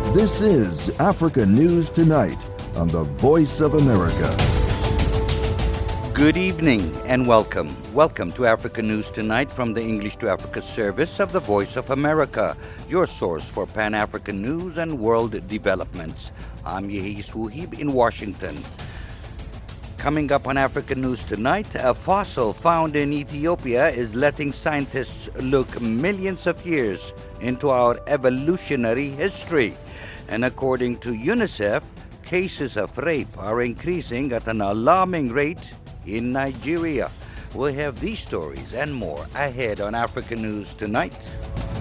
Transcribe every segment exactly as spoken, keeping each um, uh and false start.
This is Africa News Tonight on the Voice of America. Good evening and welcome. Welcome to Africa News Tonight from the English to Africa service of the Voice of America, your source for Pan-African news and world developments. I'm Yehis Wuhib in Washington. Coming up on Africa News Tonight, a fossil found in Ethiopia is letting scientists look millions of years into our evolutionary history. And according to UNICEF, cases of rape are increasing at an alarming rate in Nigeria. We'll have these stories and more ahead on Africa News Tonight.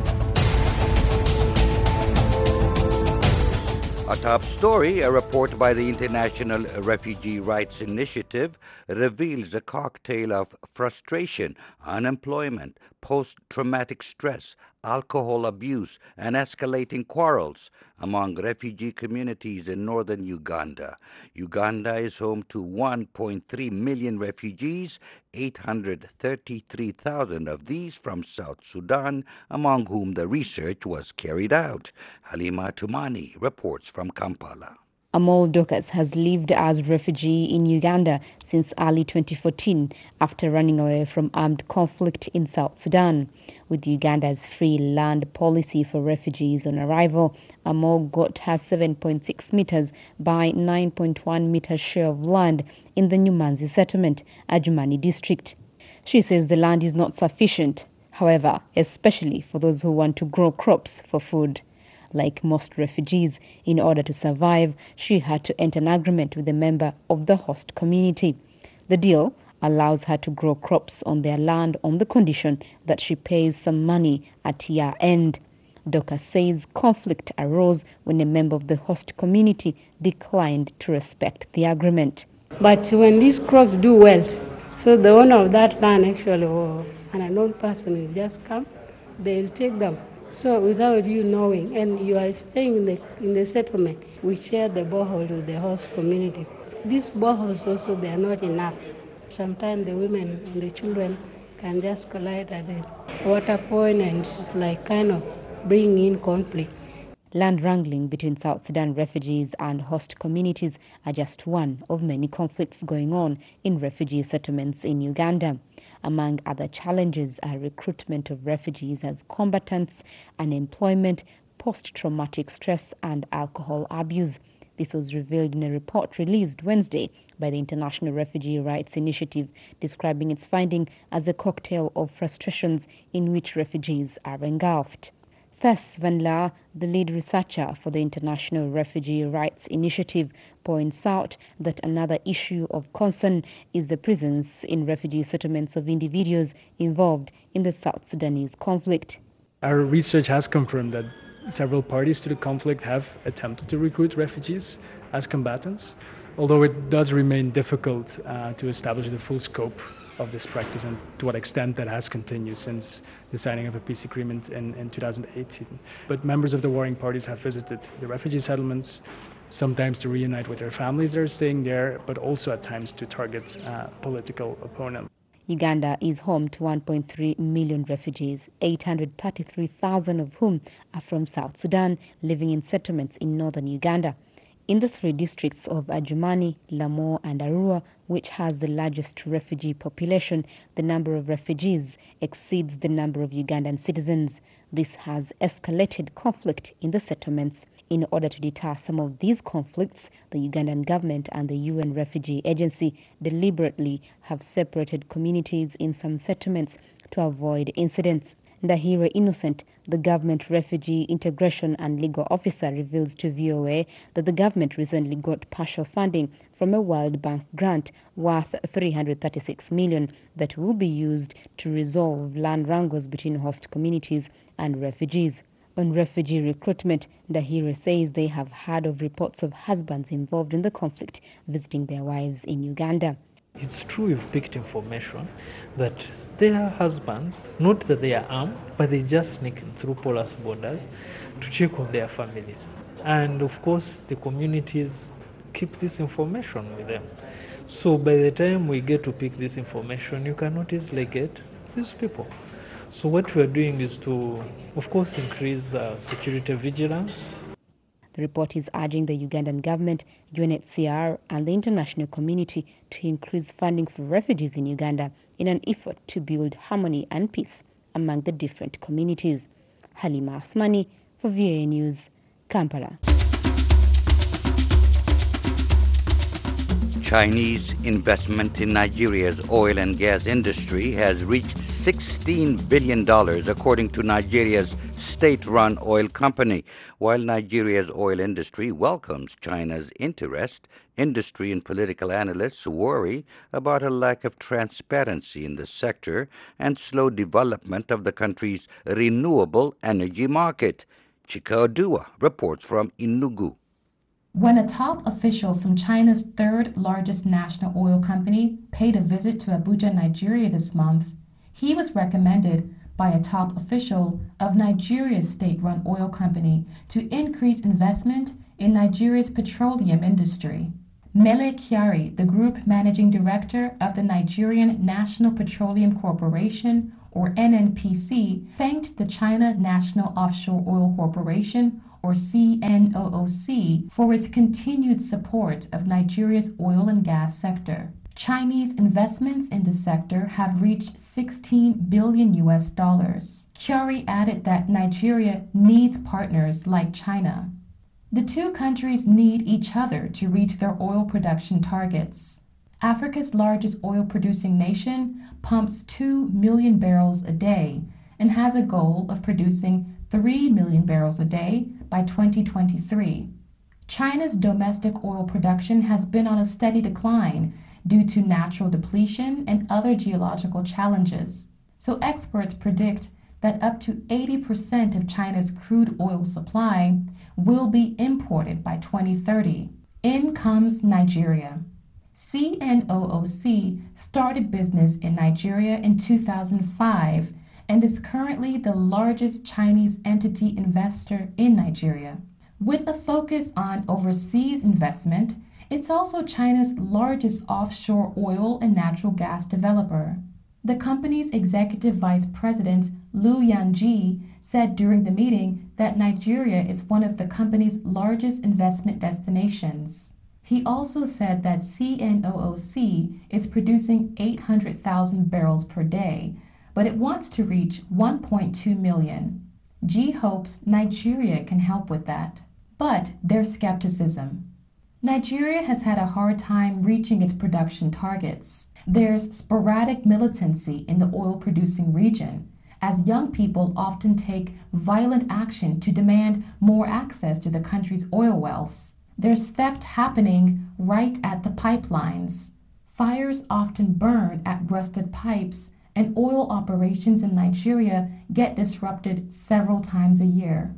A top story, a report by the International Refugee Rights Initiative, reveals a cocktail of frustration, unemployment, post-traumatic stress, alcohol abuse, and escalating quarrels among refugee communities in northern Uganda. Uganda is home to one point three million refugees, eight hundred thirty-three thousand of these from South Sudan, among whom the research was carried out. Halima Tumani reports from Kampala. Amol Dokas has lived as a refugee in Uganda since early twenty fourteen after running away from armed conflict in South Sudan. With Uganda's free land policy for refugees on arrival, Amol got her seven point six meters by nine point one meters share of land in the Nyumanzi settlement, Adjumani district. She says the land is not sufficient, however, especially for those who want to grow crops for food. Like most refugees, in order to survive, she had to enter an agreement with a member of the host community. The deal allows her to grow crops on their land on the condition that she pays some money at year end. Doka says conflict arose when a member of the host community declined to respect the agreement. But when these crops do well, so the owner of that land actually, or an unknown person will just come, they'll take them. So without you knowing, and you are staying in the in the settlement, we share the borehole with the host community. These boreholes also, they are not enough. Sometimes the women and the children can just collide at the water point, and it's like kind of bring in conflict. Land wrangling between South Sudan refugees and host communities are just one of many conflicts going on in refugee settlements in Uganda. Among other challenges are recruitment of refugees as combatants, unemployment, post-traumatic stress, and alcohol abuse. This was revealed in a report released Wednesday by the International Refugee Rights Initiative, describing its finding as a cocktail of frustrations in which refugees are engulfed. Thess Van Laar, the lead researcher for the International Refugee Rights Initiative, points out that another issue of concern is the presence in refugee settlements of individuals involved in the South Sudanese conflict. Our research has confirmed that several parties to the conflict have attempted to recruit refugees as combatants, although it does remain difficult uh, to establish the full scope of this practice and to what extent that has continued since the signing of a peace agreement in, in two thousand eighteen. But members of the warring parties have visited the refugee settlements, sometimes to reunite with their families that are staying there, but also at times to target uh, political opponents. Uganda is home to one point three million refugees, eight hundred thirty-three thousand of whom are from South Sudan, living in settlements in northern Uganda. In the three districts of Adjumani, Lamu, and Arua, which has the largest refugee population, the number of refugees exceeds the number of Ugandan citizens. This has escalated conflict in the settlements. In order to deter some of these conflicts, the Ugandan government and the U N Refugee Agency deliberately have separated communities in some settlements to avoid incidents. Ndahiro Innocent, the government refugee integration and legal officer, reveals to V O A that the government recently got partial funding from a World Bank grant worth three hundred thirty-six million dollars that will be used to resolve land wrangles between host communities and refugees. On refugee recruitment, Ndahiro says they have heard of reports of husbands involved in the conflict visiting their wives in Uganda. It's true we've picked information that their husbands, not that they are armed, but they just sneak in through porous borders to check on their families. And of course, the communities keep this information with them. So by the time we get to pick this information, you cannot easily get these people. So what we are doing is to, of course, increase uh, security vigilance. The report is urging the Ugandan government, U N H C R and the international community to increase funding for refugees in Uganda in an effort to build harmony and peace among the different communities. Halima Athmani for V O A News, Kampala. Chinese investment in Nigeria's oil and gas industry has reached sixteen billion dollars, according to Nigeria's state-run oil company. While Nigeria's oil industry welcomes China's interest, industry and political analysts worry about a lack of transparency in the sector and slow development of the country's renewable energy market. Chika Odua reports from Enugu. When a top official from China's third largest national oil company paid a visit to Abuja, Nigeria this month, he was recommended by a top official of Nigeria's state-run oil company to increase investment in Nigeria's petroleum industry. Mele Kyari, the group managing director of the Nigerian National Petroleum Corporation, or N N P C, thanked the China National Offshore Oil Corporation, or C N O O C, for its continued support of Nigeria's oil and gas sector. Chinese investments in the sector have reached sixteen billion U S dollars. Kyari added that Nigeria needs partners like China. The two countries need each other to reach their oil production targets. Africa's largest oil-producing nation pumps two million barrels a day and has a goal of producing three million barrels a day by twenty twenty-three. China's domestic oil production has been on a steady decline due to natural depletion and other geological challenges. So experts predict that up to eighty percent of China's crude oil supply will be imported by twenty thirty. In comes Nigeria. C N O O C started business in Nigeria in two thousand five and is currently the largest Chinese entity investor in Nigeria. With a focus on overseas investment, it's also China's largest offshore oil and natural gas developer. The company's executive vice president, Liu Yanji, said during the meeting that Nigeria is one of the company's largest investment destinations. He also said that C N O O C is producing eight hundred thousand barrels per day, but it wants to reach one point two million. G hopes Nigeria can help with that. But there's skepticism. Nigeria has had a hard time reaching its production targets. There's sporadic militancy in the oil-producing region, as young people often take violent action to demand more access to the country's oil wealth. There's theft happening right at the pipelines. Fires often burn at rusted pipes, and oil operations in Nigeria get disrupted several times a year.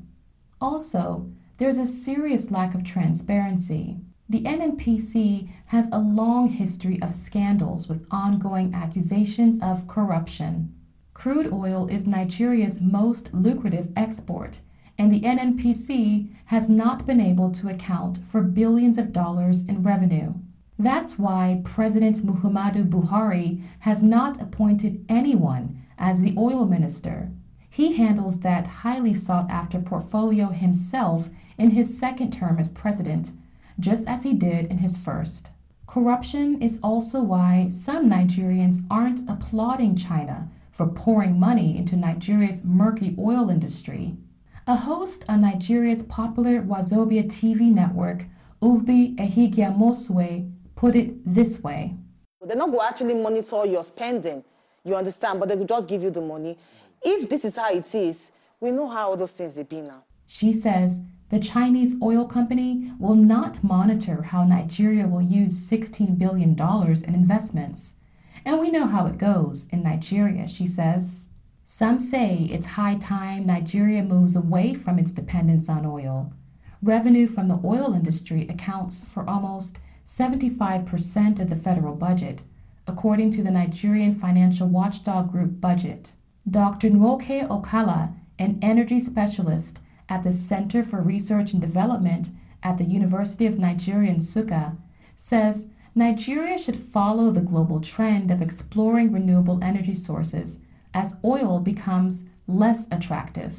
Also, there's a serious lack of transparency. The N N P C has a long history of scandals with ongoing accusations of corruption. Crude oil is Nigeria's most lucrative export, and the N N P C has not been able to account for billions of dollars in revenue. That's why President Muhammadu Buhari has not appointed anyone as the oil minister. He handles that highly sought-after portfolio himself in his second term as president, just as he did in his first. Corruption is also why some Nigerians aren't applauding China for pouring money into Nigeria's murky oil industry. A host on Nigeria's popular Wazobia T V network, Uvbi Ehigiamosue, put it this way. They're not going to actually monitor your spending, you understand, but they will just give you the money. If this is how it is, we know how all those things they be now. She says the Chinese oil company will not monitor how Nigeria will use sixteen billion dollars in investments. And we know how it goes in Nigeria, she says. Some say it's high time Nigeria moves away from its dependence on oil. Revenue from the oil industry accounts for almost seventy-five percent of the federal budget, according to the Nigerian financial watchdog group Budget. Doctor Nwoke Okala, an energy specialist at the Center for Research and Development at the University of Nigeria in Nsukka, says Nigeria should follow the global trend of exploring renewable energy sources as oil becomes less attractive.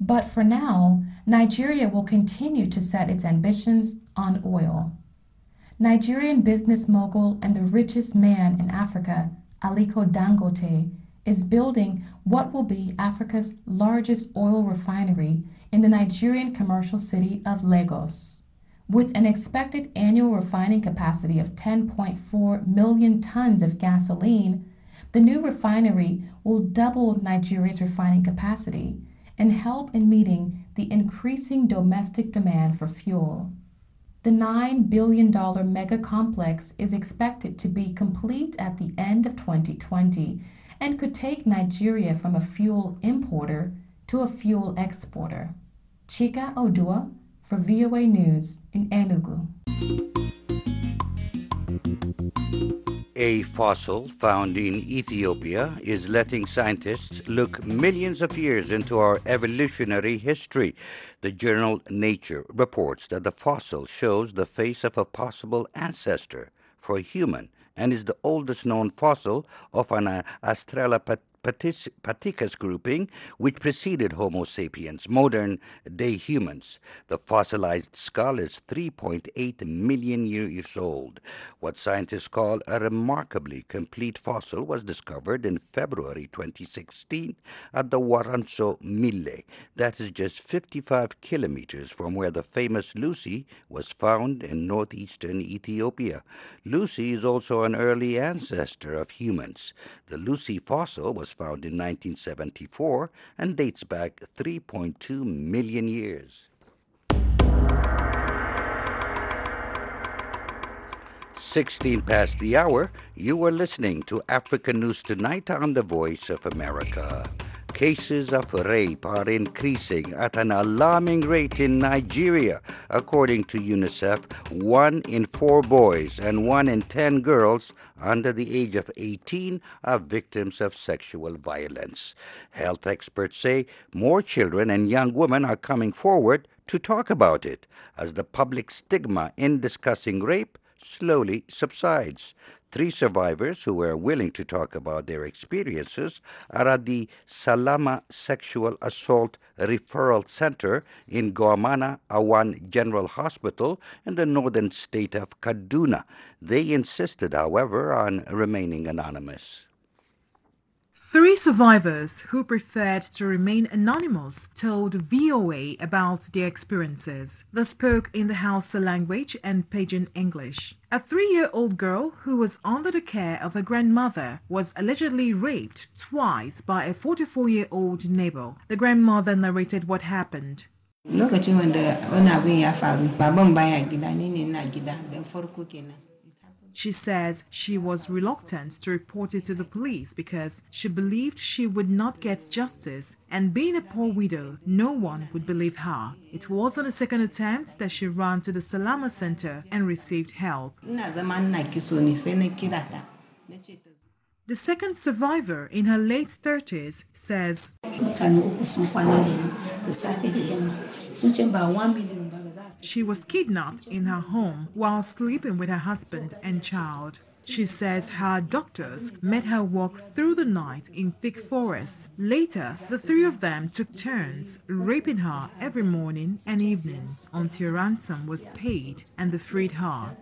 But for now, Nigeria will continue to set its ambitions on oil. Nigerian business mogul and the richest man in Africa, Aliko Dangote, is building what will be Africa's largest oil refinery in the Nigerian commercial city of Lagos. With an expected annual refining capacity of ten point four million tons of gasoline, the new refinery will double Nigeria's refining capacity and help in meeting the increasing domestic demand for fuel. The nine billion dollars mega complex is expected to be complete at the end of twenty twenty and could take Nigeria from a fuel importer to a fuel exporter. Chika Odua for V O A News in Enugu. A fossil found in Ethiopia is letting scientists look millions of years into our evolutionary history. The journal Nature reports that the fossil shows the face of a possible ancestor for a human and is the oldest known fossil of an uh, Australopithecus grouping which preceded Homo sapiens, modern-day humans. The fossilized skull is three point eight million years old. What scientists call a remarkably complete fossil was discovered in February twenty sixteen at the Waranso Mille. That is just fifty-five kilometers from where the famous Lucy was found in northeastern Ethiopia. Lucy is also an early ancestor of humans. The Lucy fossil was found in nineteen seventy-four and dates back three point two million years. sixteen past the hour, you are listening to African News Tonight on the Voice of America. Cases of rape are increasing at an alarming rate in Nigeria. According to UNICEF, one in four boys and one in ten girls under the age of eighteen are victims of sexual violence. Health experts say more children and young women are coming forward to talk about it as the public stigma in discussing rape slowly subsides. Three survivors who were willing to talk about their experiences are at the Salama Sexual Assault Referral Center in Goamana Awan General Hospital in the northern state of Kaduna. They insisted, however, on remaining anonymous. Three survivors who preferred to remain anonymous told V O A about their experiences. They spoke in the Hausa language and Pidgin English. A three-year-old girl who was under the care of her grandmother was allegedly raped twice by a forty-four-year-old neighbor. The grandmother narrated what happened. She says she was reluctant to report it to the police because she believed she would not get justice, and being a poor widow, no one would believe her. It was on the second attempt that she ran to the Salama Center and received help. The second survivor, in her late thirties, says, she was kidnapped in her home while sleeping with her husband and child. She says her doctors made her walk through the night in thick forests. Later, the three of them took turns raping her every morning and evening until ransom was paid and they freed her.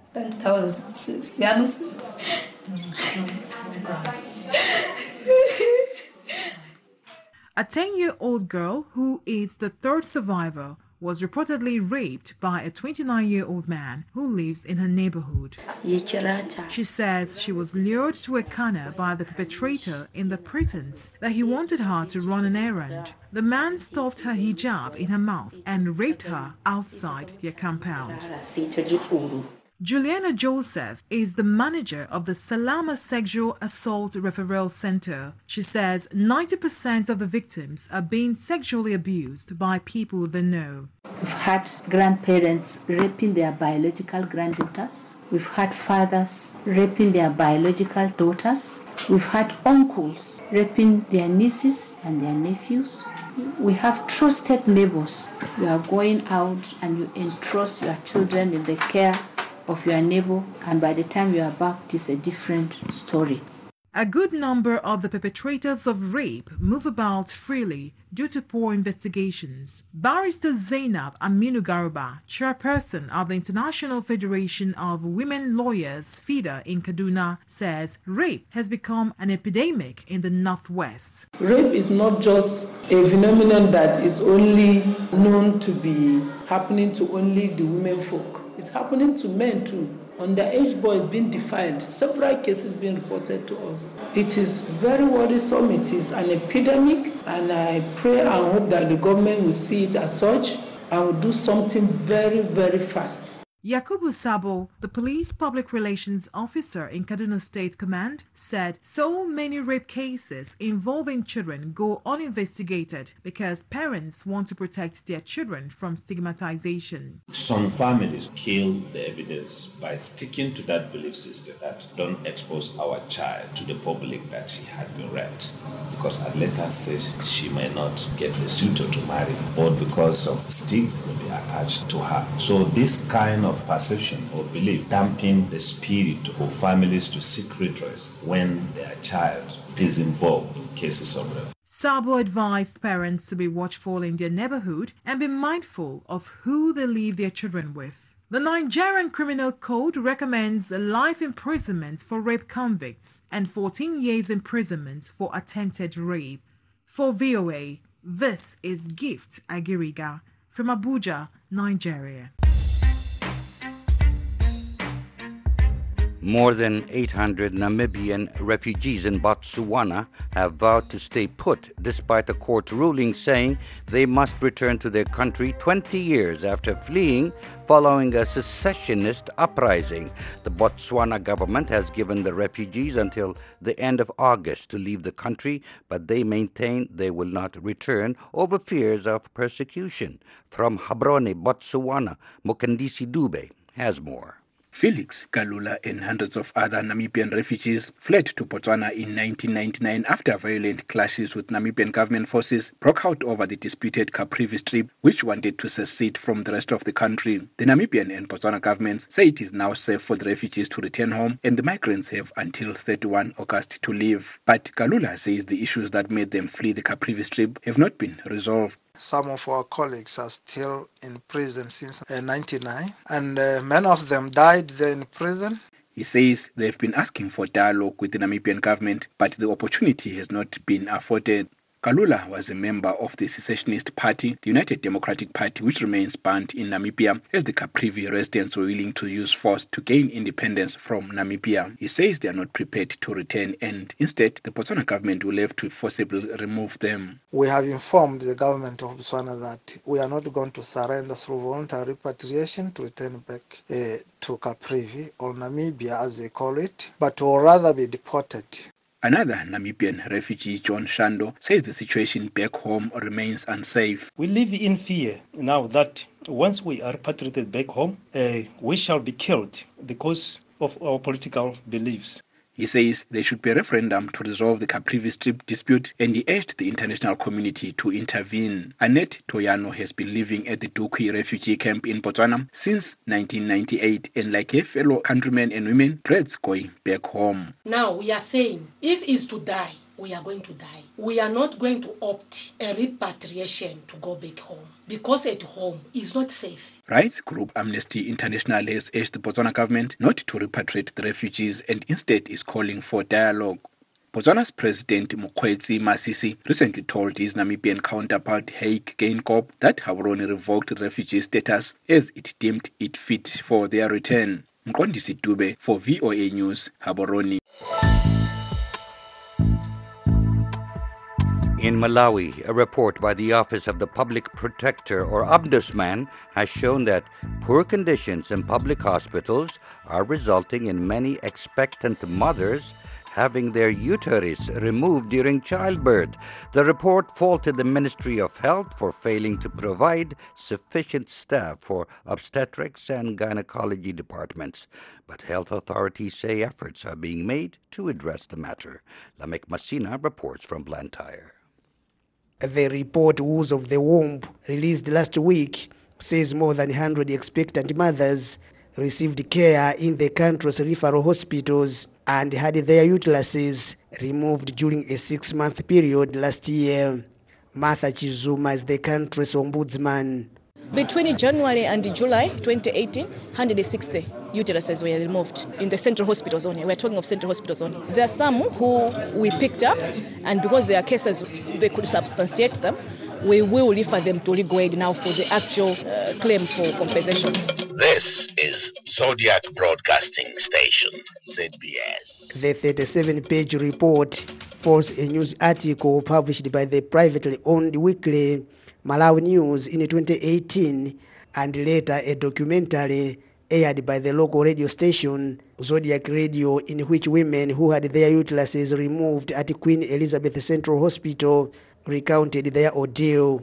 A ten-year-old girl, who is the third survivor, was reportedly raped by a twenty-nine-year-old man who lives in her neighborhood. She says she was lured to a corner by the perpetrator in the pretense that he wanted her to run an errand. The man stuffed her hijab in her mouth and raped her outside their compound. Juliana Joseph is the manager of the Salama Sexual Assault Referral Center. She says ninety percent of the victims are being sexually abused by people they know. We've had grandparents raping their biological granddaughters. We've had fathers raping their biological daughters. We've had uncles raping their nieces and their nephews. We have trusted neighbors. You are going out and you entrust your children in the care of your neighbor, and by the time you are back, it is a different story. A good number of the perpetrators of rape move about freely due to poor investigations. Barrister Zainab Aminu Garba, chairperson of the International Federation of Women Lawyers, FIDA, in Kaduna, says rape has become an epidemic in the Northwest. Rape is not just a phenomenon that is only known to be happening to only the women folk. It's happening to men too. Underage boys being defiled, several cases being reported to us. It is very worrisome. It is an epidemic, and I pray and hope that the government will see it as such and will do something very, very fast. Yakubu Sabo, the police public relations officer in Kaduna State Command, said so many rape cases involving children go uninvestigated because parents want to protect their children from stigmatization. Some families kill the evidence by sticking to that belief system that don't expose our child to the public that she had been raped, because at later stage she may not get a suitor to marry, or because of stigma may be attached to her. So this kind of of perception or belief dampen the spirit for families to seek redress when their child is involved in cases of rape. Sabo advised parents to be watchful in their neighborhood and be mindful of who they leave their children with. The Nigerian Criminal Code recommends life imprisonment for rape convicts and fourteen years imprisonment for attempted rape. For V O A, this is Gift Agiriga from Abuja, Nigeria. More than eight hundred Namibian refugees in Botswana have vowed to stay put despite a court ruling saying they must return to their country twenty years after fleeing following a secessionist uprising. The Botswana government has given the refugees until the end of August to leave the country, but they maintain they will not return over fears of persecution. From Gaborone, Botswana, Mukandisi Dube has more. Felix Kalula and hundreds of other Namibian refugees fled to Botswana in nineteen ninety-nine after violent clashes with Namibian government forces broke out over the disputed Caprivi Strip, which wanted to secede from the rest of the country. The Namibian and Botswana governments say it is now safe for the refugees to return home, and the migrants have until thirty-first of August to leave. But Kalula says the issues that made them flee the Caprivi Strip have not been resolved. Some of our colleagues are still in prison since uh, ninety-nine, and uh, many of them died there in prison. He says they've been asking for dialogue with the Namibian government, but the opportunity has not been afforded. Kalula was a member of the secessionist party, the United Democratic Party, which remains banned in Namibia, as the Caprivi residents were willing to use force to gain independence from Namibia. He says they are not prepared to return, and instead the Botswana government will have to forcibly remove them. We have informed the government of Botswana that we are not going to surrender through voluntary repatriation to return back uh, to Caprivi, or Namibia as they call it, but will rather be deported. Another Namibian refugee, John Shando, says the situation back home remains unsafe. We live in fear now that once we are repatriated back home, uh, we shall be killed because of our political beliefs. He says there should be a referendum to resolve the Caprivi Strip dispute, and he urged the international community to intervene. Annette Toyano has been living at the Dukwi refugee camp in Botswana since nineteen ninety-eight, and like her fellow countrymen and women, dreads going back home. Now we are saying, if it's to die, we are going to die. We are not going to opt a repatriation to go back home, because at home is not safe. Rights group Amnesty International has urged the Botswana government not to repatriate the refugees and instead is calling for dialogue. Botswana's President Mokgweetsi Masisi recently told his Namibian counterpart Hage Geingob that Gaborone revoked refugee status as it deemed it fit for their return. Mqondisi Dube for V O A News, Gaborone. In Malawi, a report by the Office of the Public Protector or Ombudsman has shown that poor conditions in public hospitals are resulting in many expectant mothers having their uterus removed during childbirth. The report faulted the Ministry of Health for failing to provide sufficient staff for obstetrics and gynecology departments. But health authorities say efforts are being made to address the matter. Lamek Masina reports from Blantyre. The report, Woes of the Womb, released last week, says more than one hundred expectant mothers received care in the country's referral hospitals and had their uteruses removed during a six-month period last year. Martha Chizuma is the country's ombudsman. Between January and July twenty eighteen, one hundred sixty uteruses were removed in the central hospitals only. We're talking of central hospitals only. There are some who we picked up, and because there are cases they could substantiate them, we will refer them to legal aid now for the actual uh, claim for compensation. This is Zodiac Broadcasting Station, Z B S. The thirty-seven page report follows a news article published by the privately owned weekly Malawi News in twenty eighteen, and later a documentary aired by the local radio station Zodiac Radio, in which women who had their uteruses removed at Queen Elizabeth Central Hospital recounted their ordeal.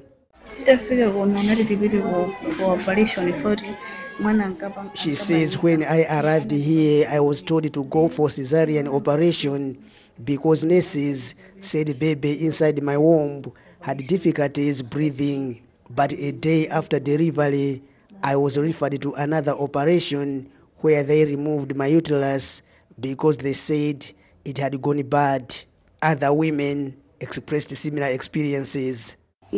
She says, when I arrived here, I was told to go for cesarean operation because nurses said baby inside my womb had difficulties breathing. But a day after delivery, I was referred to another operation where they removed my uterus because they said it had gone bad. Other women expressed similar experiences.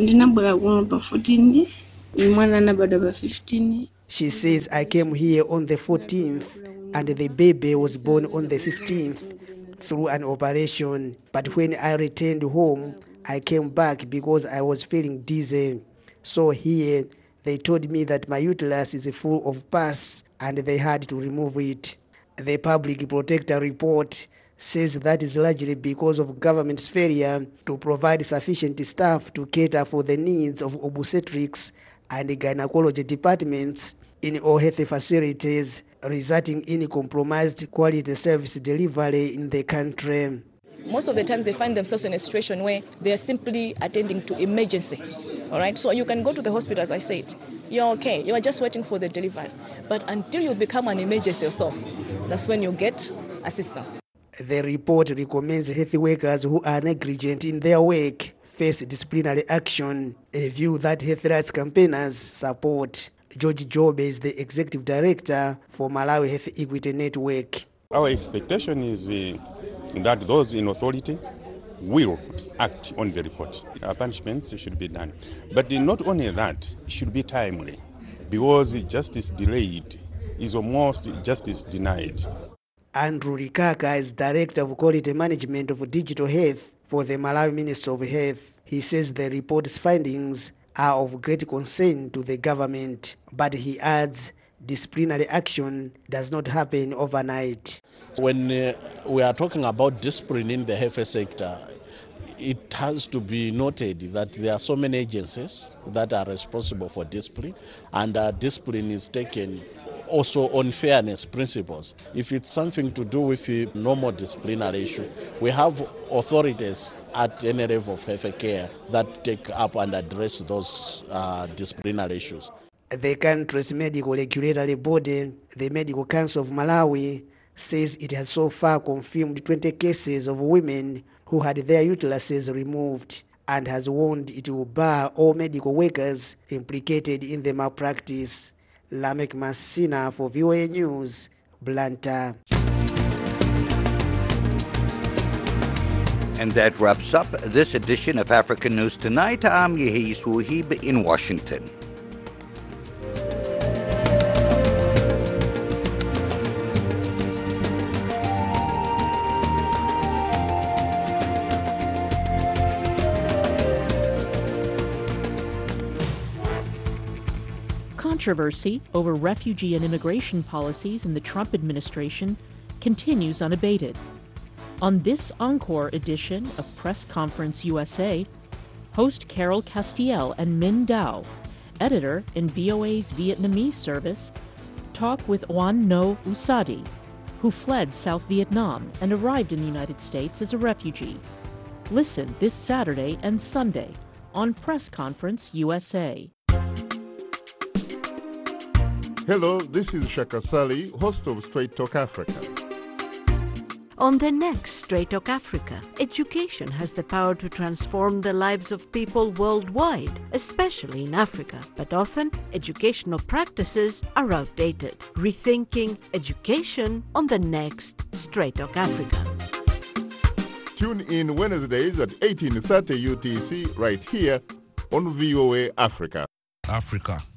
She says, I came here on the fourteenth and the baby was born on the fifteenth through an operation. But when I returned home, I came back because I was feeling dizzy. So here, they told me that my uterus is full of pus and they had to remove it. The Public Protector report says that is largely because of government's failure to provide sufficient staff to cater for the needs of obstetrics and gynecology departments in all health facilities, resulting in compromised quality service delivery in the country. Most of the times they find themselves in a situation where they are simply attending to emergency. All right, so you can go to the hospital, as I said. You're okay. You are just waiting for the delivery. But until you become an emergency yourself, that's when you get assistance. The report recommends health workers who are negligent in their work face disciplinary action, a view that health rights campaigners support. George Jobe is the executive director for Malawi Health Equity Network. Our expectation is uh, that those in authority will act on the report. Our punishments should be done. But not only that, it should be timely, because justice delayed is almost justice denied. Andrew Rikaka is Director of Quality Management of Digital Health for the Malawi Ministry of Health. He says the report's findings are of great concern to the government, but he adds disciplinary action does not happen overnight. When uh, we are talking about discipline in the health sector, it has to be noted that there are so many agencies that are responsible for discipline, and uh, discipline is taken also on fairness principles. If it's something to do with a normal disciplinary issue, we have authorities at any level of health care that take up and address those uh, disciplinary issues. The country's medical regulatory body, the Medical Council of Malawi, says it has so far confirmed twenty cases of women who had their uteruses removed, and has warned it will bar all medical workers implicated in the malpractice. Lamek Masina for V O A News, Blantyre. And that wraps up this edition of African News Tonight. I'm Yehis Wuhib in Washington. Controversy over refugee and immigration policies in the Trump administration continues unabated. On this Encore edition of Press Conference U S A, host Carol Castiel and Minh Dao, editor in V O A's Vietnamese service, talk with Oanh No Usadi, who fled South Vietnam and arrived in the United States as a refugee. Listen this Saturday and Sunday on Press Conference U S A. Hello, this is Shaka Sali, host of Straight Talk Africa. On the next Straight Talk Africa, education has the power to transform the lives of people worldwide, especially in Africa. But often, educational practices are outdated. Rethinking education on the next Straight Talk Africa. Tune in Wednesdays at eighteen thirty U T C right here on V O A Africa. Africa,